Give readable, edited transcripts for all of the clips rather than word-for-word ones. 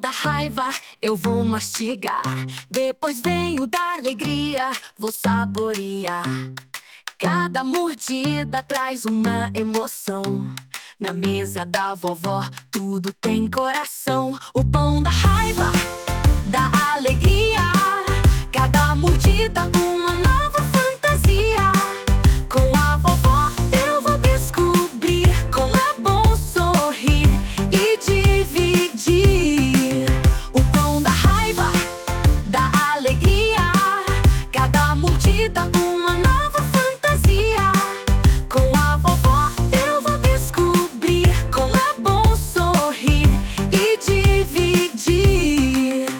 da raiva, eu vou mastigar. Depois vem o da alegria, vou saborear. Cada mordida traz uma emoção. Na mesa da vovó, tudo tem coração. O pão da raiva, da alegria. Cada mordida uma nova fantasia. Com a vovó eu vou descobrir como é bom sorrir e dividir. O pão da raiva, da alegria. Cada mordida uma nova fantasia. Com a vovó eu vou descobrir como é bom sorrir e dividir.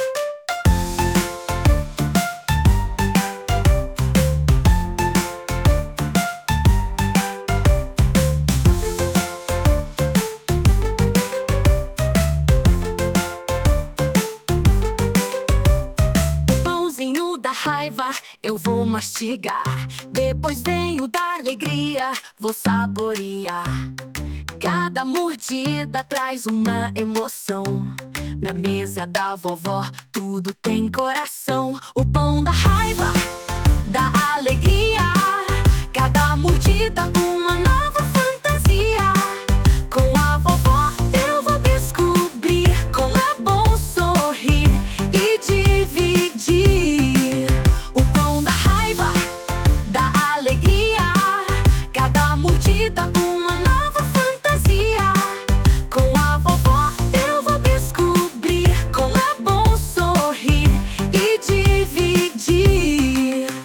Da raiva, eu vou mastigar. Depois vem o da alegria, vou saborear. Cada mordida traz uma emoção. Na mesa da vovó, tudo tem coração. O pão da raiva, da alegria. Cada mordida uma nova fantasia. Com a vovó eu vou descobrir como é bom sorrir e dividir. Uma nova fantasia. Com a vovó eu vou descobrir como é bom sorrir e dividir.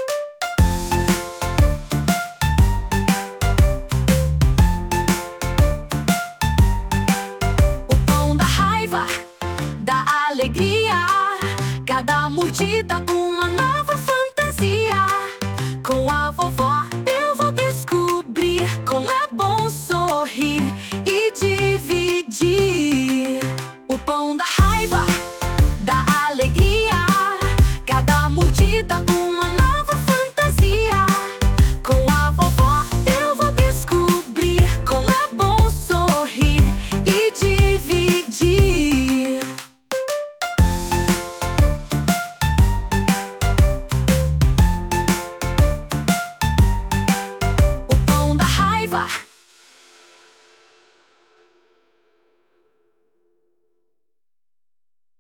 O pão da raiva, da alegria. Cada mordida uma nova fantasia. Com a vovó